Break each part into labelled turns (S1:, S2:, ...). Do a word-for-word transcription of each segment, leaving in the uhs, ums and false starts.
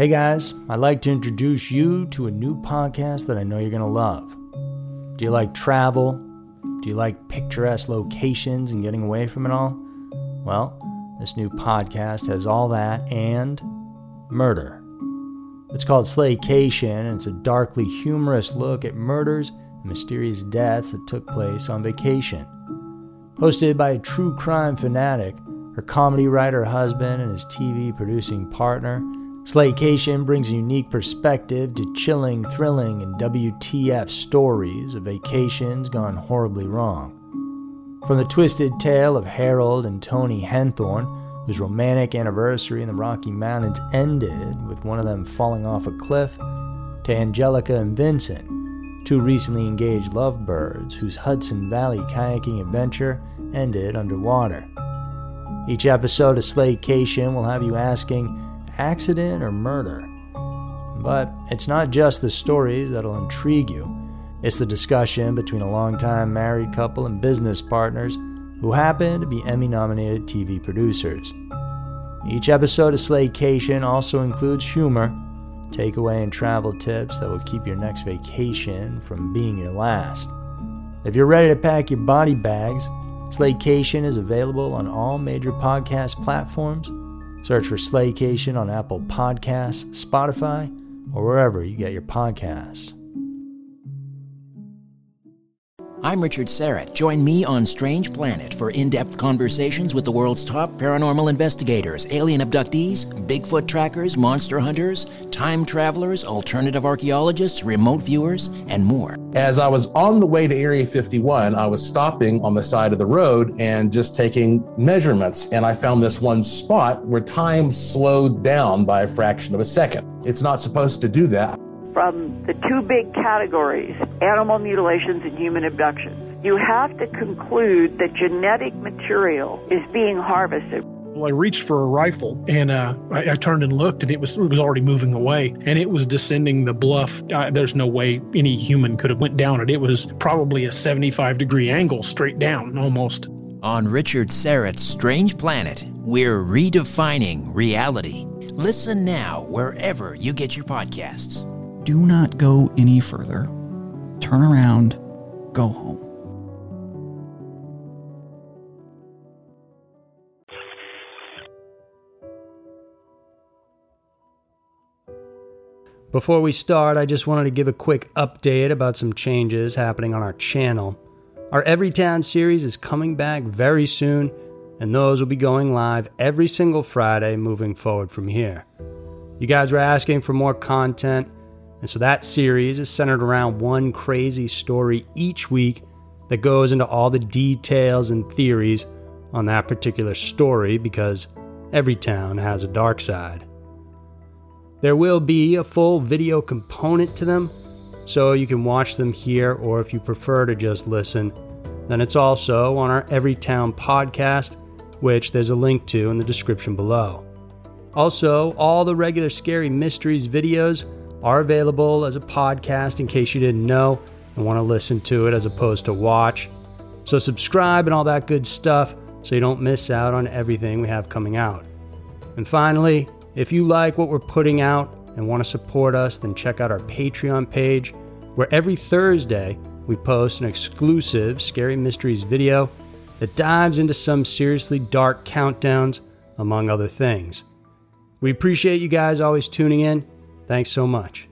S1: Hey guys, I'd like to introduce you to a new podcast that I know you're going to love. Do you like travel? Do you like picturesque locations and getting away from it all? Well, this new podcast has all that and murder. It's called Slaycation, and it's a darkly humorous look at murders and mysterious deaths that took place on vacation. Hosted by a true crime fanatic, her comedy writer husband, and his T V producing partner, Slaycation brings a unique perspective to chilling, thrilling, and W T F stories of vacations gone horribly wrong. From the twisted tale of Harold and Tony Henthorne, whose romantic anniversary in the Rocky Mountains ended with one of them falling off a cliff, to Angelica and Vincent, two recently engaged lovebirds whose Hudson Valley kayaking adventure ended underwater. Each episode of Slaycation will have you asking, accident or murder? But it's not just the stories that'll intrigue you. It's the discussion between a longtime married couple and business partners who happen to be Emmy-nominated T V producers. Each episode of Slaycation also includes humor, takeaway and travel tips that will keep your next vacation from being your last. If you're ready to pack your body bags, Slaycation is available on all major podcast platforms. Search for Slaycation on Apple Podcasts, Spotify, or wherever you get your podcasts.
S2: I'm Richard Serrett. Join me on Strange Planet for in-depth conversations with the world's top paranormal investigators, alien abductees, Bigfoot trackers, monster hunters, time travelers, alternative archaeologists, remote viewers, and more.
S3: As I was on the way to Area fifty-one, I was stopping on the side of the road and just taking measurements, and I found this one spot where time slowed down by a fraction of a second. It's not supposed to do that.
S4: From the two big categories, animal mutilations and human abductions, you have to conclude that genetic material is being harvested.
S5: Well, I reached for a rifle, and uh, I, I turned and looked, and it was it was already moving away, and it was descending the bluff. Uh, there's no way any human could have went down it. It was probably a seventy-five degree angle straight down, almost.
S2: On Richard Serrett's Strange Planet, we're redefining reality. Listen now wherever you get your podcasts.
S6: Do not go any further. Turn around. Go home.
S1: Before we start, I just wanted to give a quick update about some changes happening on our channel. Our Everytown series is coming back very soon, and those will be going live every single Friday moving forward from here. You guys were asking for more content, and so that series is centered around one crazy story each week that goes into all the details and theories on that particular story, because every town has a dark side. There will be a full video component to them, so you can watch them here, or if you prefer to just listen, then it's also on our Everytown podcast, which there's a link to in the description below. Also, all the regular Scary Mysteries videos are available as a podcast in case you didn't know and want to listen to it as opposed to watch. So subscribe and all that good stuff so you don't miss out on everything we have coming out. And finally, if you like what we're putting out and want to support us, then check out our Patreon page, where every Thursday we post an exclusive Scary Mysteries video that dives into some seriously dark countdowns, among other things. We appreciate you guys always tuning in. Thanks so much.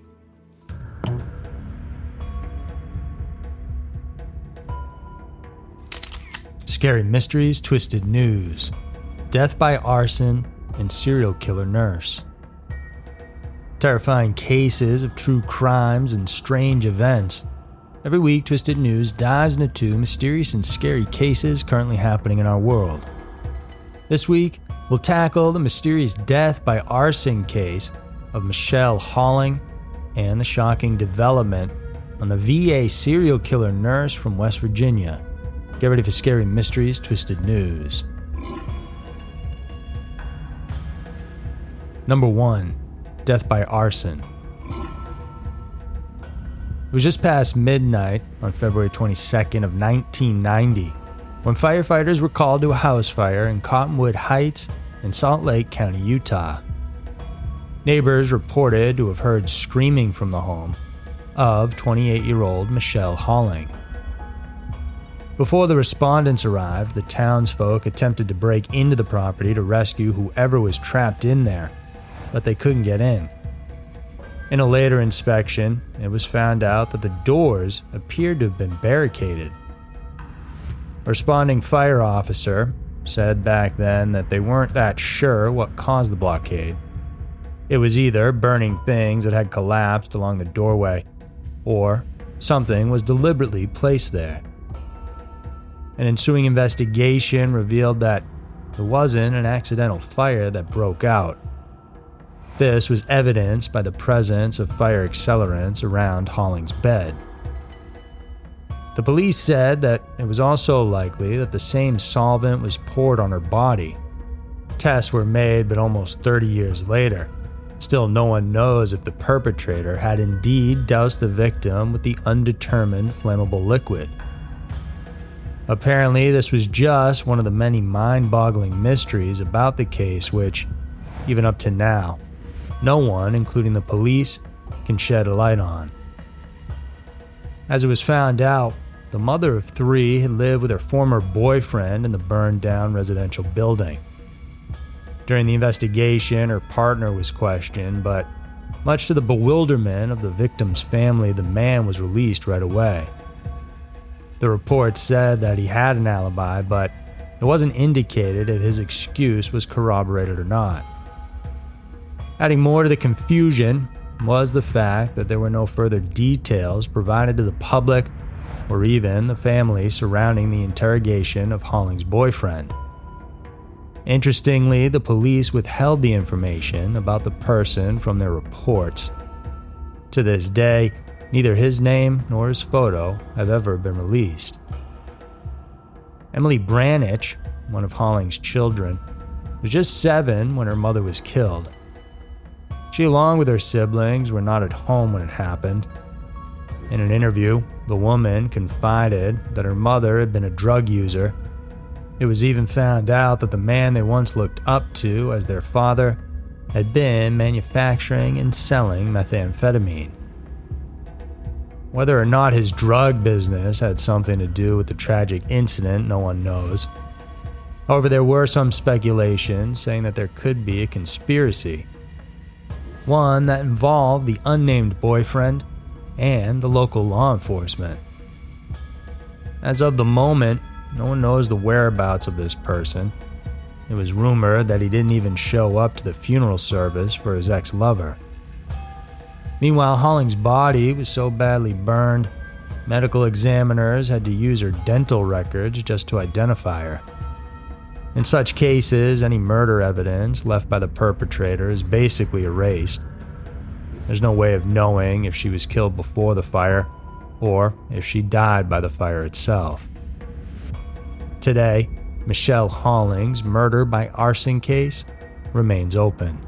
S1: Scary Mysteries, Twisted News, Death by Arson, and Serial Killer Nurse. Terrifying cases of true crimes and strange events. Every week, Twisted News dives into two mysterious and scary cases currently happening in our world. This week, we'll tackle the mysterious death by arson case of Michelle Halling and the shocking development on the V A serial killer nurse from West Virginia. Get ready for Scary Mysteries, Twisted News. Number one, Death by Arson. It was just past midnight on February twenty-second of nineteen ninety when firefighters were called to a house fire in Cottonwood Heights in Salt Lake County, Utah. Neighbors reported to have heard screaming from the home of twenty-eight-year-old Michelle Halling. Before the respondents arrived, the townsfolk attempted to break into the property to rescue whoever was trapped in there, but they couldn't get in. In a later inspection, it was found out that the doors appeared to have been barricaded. A responding fire officer said back then that they weren't that sure what caused the blockade. It was either burning things that had collapsed along the doorway, or something was deliberately placed there. An ensuing investigation revealed that it wasn't an accidental fire that broke out. This was evidenced by the presence of fire accelerants around Halling's bed. The police said that it was also likely that the same solvent was poured on her body. Tests were made, but almost thirty years later, still no one knows if the perpetrator had indeed doused the victim with the undetermined flammable liquid. Apparently, this was just one of the many mind-boggling mysteries about the case which, even up to now, no one, including the police, can shed a light on. As it was found out, the mother of three had lived with her former boyfriend in the burned-down residential building. During the investigation, her partner was questioned, but much to the bewilderment of the victim's family, the man was released right away. The report said that he had an alibi, but it wasn't indicated if his excuse was corroborated or not. Adding more to the confusion was the fact that there were no further details provided to the public or even the family surrounding the interrogation of Halling's boyfriend. Interestingly, the police withheld the information about the person from their reports. To this day, neither his name nor his photo have ever been released. Emily Branich, one of Halling's children, was just seven when her mother was killed. She, along with her siblings, were not at home when it happened. In an interview, the woman confided that her mother had been a drug user. It was even found out that the man they once looked up to as their father had been manufacturing and selling methamphetamine. Whether or not his drug business had something to do with the tragic incident, no one knows. However, there were some speculations saying that there could be a conspiracy. One that involved the unnamed boyfriend and the local law enforcement. As of the moment, no one knows the whereabouts of this person. It was rumored that he didn't even show up to the funeral service for his ex-lover. Meanwhile, Halling's body was so badly burned, medical examiners had to use her dental records just to identify her. In such cases, any murder evidence left by the perpetrator is basically erased. There's no way of knowing if she was killed before the fire or if she died by the fire itself. Today, Michelle Halling's murder by arson case remains open.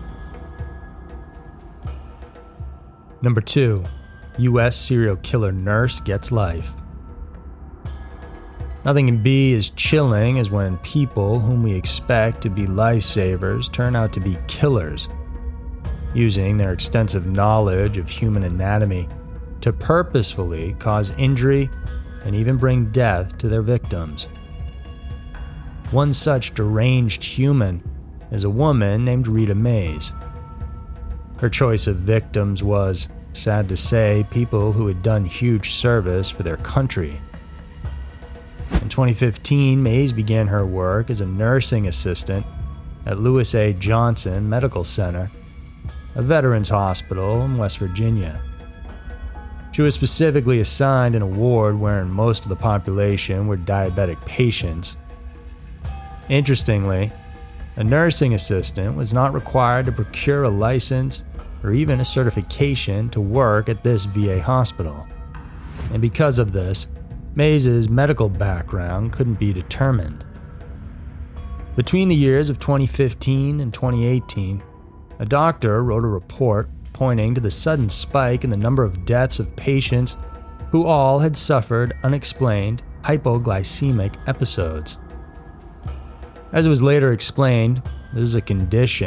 S1: Number two, U S serial killer nurse gets life. Nothing can be as chilling as when people whom we expect to be lifesavers turn out to be killers, using their extensive knowledge of human anatomy to purposefully cause injury and even bring death to their victims. One such deranged human is a woman named Rita Mays. Her choice of victims was, sad to say, people who had done huge service for their country. In twenty fifteen, Mays began her work as a nursing assistant at Lewis A. Johnson Medical Center, a veterans hospital in West Virginia. She was specifically assigned an ward wherein most of the population were diabetic patients. Interestingly, a nursing assistant was not required to procure a license or even a certification to work at this V A hospital. And because of this, Mays' medical background couldn't be determined. Between the years of twenty fifteen and twenty eighteen, a doctor wrote a report pointing to the sudden spike in the number of deaths of patients who all had suffered unexplained hypoglycemic episodes. As it was later explained, this is a condition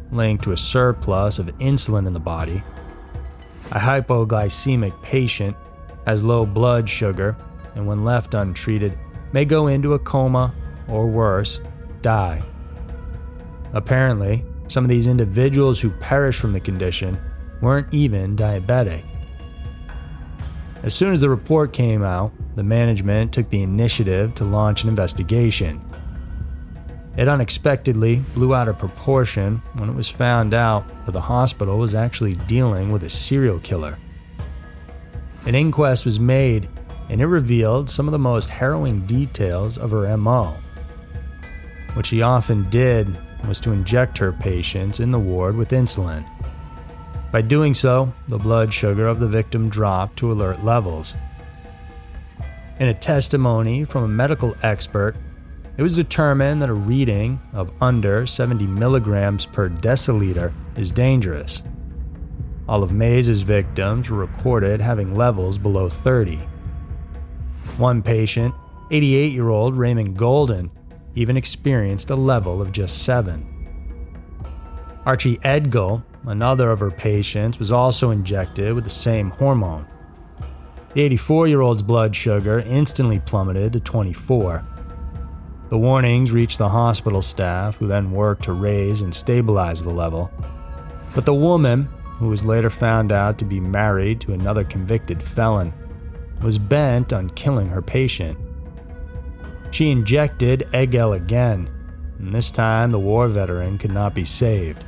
S1: linked to a surplus of insulin in the body. A hypoglycemic patient has low blood sugar and when left untreated may go into a coma or worse, die. Apparently, some of these individuals who perished from the condition weren't even diabetic. As soon as the report came out, the management took the initiative to launch an investigation. It unexpectedly blew out of proportion when it was found out that the hospital was actually dealing with a serial killer. An inquest was made, and it revealed some of the most harrowing details of her M O. What she often did was to inject her patients in the ward with insulin. By doing so, the blood sugar of the victim dropped to alert levels. In a testimony from a medical expert, it was determined that a reading of under seventy milligrams per deciliter is dangerous. All of Mays' victims were reported having levels below thirty. One patient, eighty-eight-year-old Raymond Golden, even experienced a level of just seven. Archie Edgell, another of her patients, was also injected with the same hormone. The eighty-four-year-old's blood sugar instantly plummeted to twenty-four. The warnings reached the hospital staff, who then worked to raise and stabilize the level. But the woman, who was later found out to be married to another convicted felon, was bent on killing her patient. She injected Edgell again, and this time the war veteran could not be saved.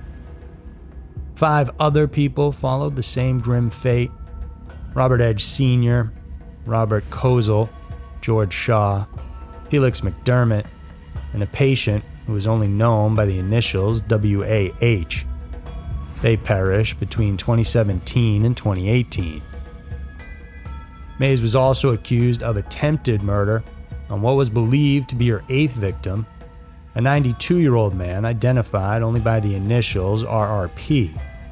S1: Five other people followed the same grim fate: Robert Edge Senior, Robert Kozel, George Shaw, Felix McDermott, and a patient who was only known by the initials W A H. They perished between twenty seventeen and twenty eighteen. Mays was also accused of attempted murder on what was believed to be her eighth victim, a ninety-two-year-old man identified only by the initials R R P.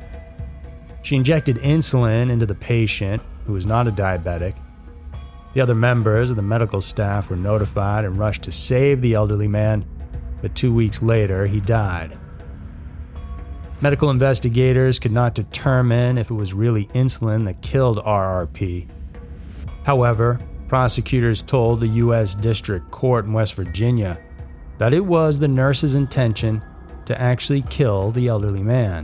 S1: She injected insulin into the patient, who was not a diabetic. The other members of the medical staff were notified and rushed to save the elderly man, but two weeks later he died. Medical investigators could not determine if it was really insulin that killed R R P. However, prosecutors told the U S District Court in West Virginia that it was the nurse's intention to actually kill the elderly man.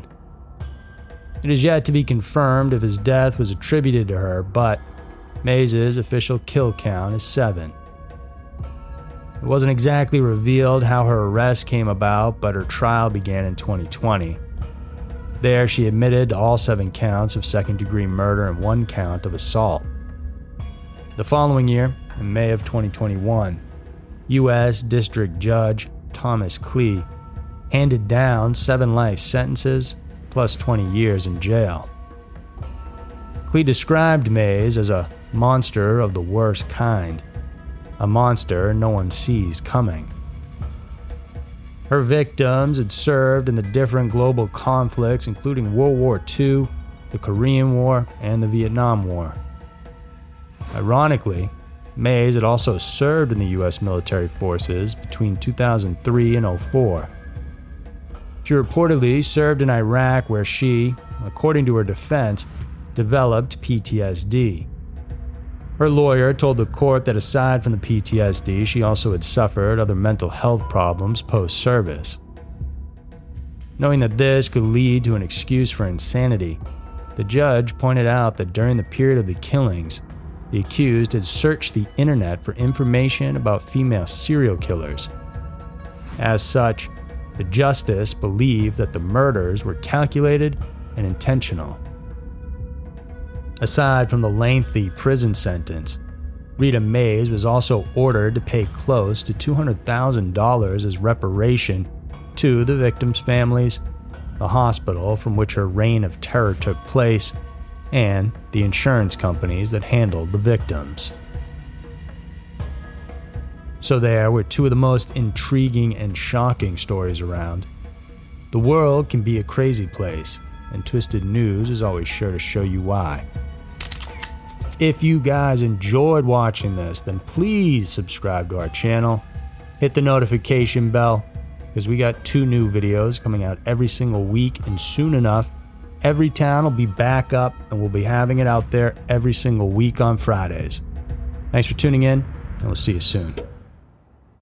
S1: It is yet to be confirmed if his death was attributed to her, but Mays' official kill count is seven. It wasn't exactly revealed how her arrest came about, but her trial began in twenty twenty. There, she admitted to all seven counts of second-degree murder and one count of assault. The following year, in May of twenty twenty-one, U S District Judge Thomas Klee handed down seven life sentences plus twenty years in jail. Klee described Mays as a monster of the worst kind, a monster no one sees coming. Her victims had served in the different global conflicts, including World War Two, the Korean War, and the Vietnam War. Ironically, Mays had also served in the U S military forces between two thousand three and oh four. She reportedly served in Iraq, where she, according to her defense, developed P T S D. Her lawyer told the court that aside from the P T S D, she also had suffered other mental health problems post-service. Knowing that this could lead to an excuse for insanity, the judge pointed out that during the period of the killings, the accused had searched the internet for information about female serial killers. As such, the justice believed that the murders were calculated and intentional. Aside from the lengthy prison sentence, Rita Mays was also ordered to pay close to two hundred thousand dollars as reparation to the victims' families, the hospital from which her reign of terror took place, and the insurance companies that handled the victims. So there were two of the most intriguing and shocking stories around. The world can be a crazy place, and Twisted News is always sure to show you why. If you guys enjoyed watching this, then please subscribe to our channel, hit the notification bell, because we got two new videos coming out every single week, and soon enough, every town will be back up and we'll be having it out there every single week on Fridays. Thanks for tuning in, and we'll see you soon.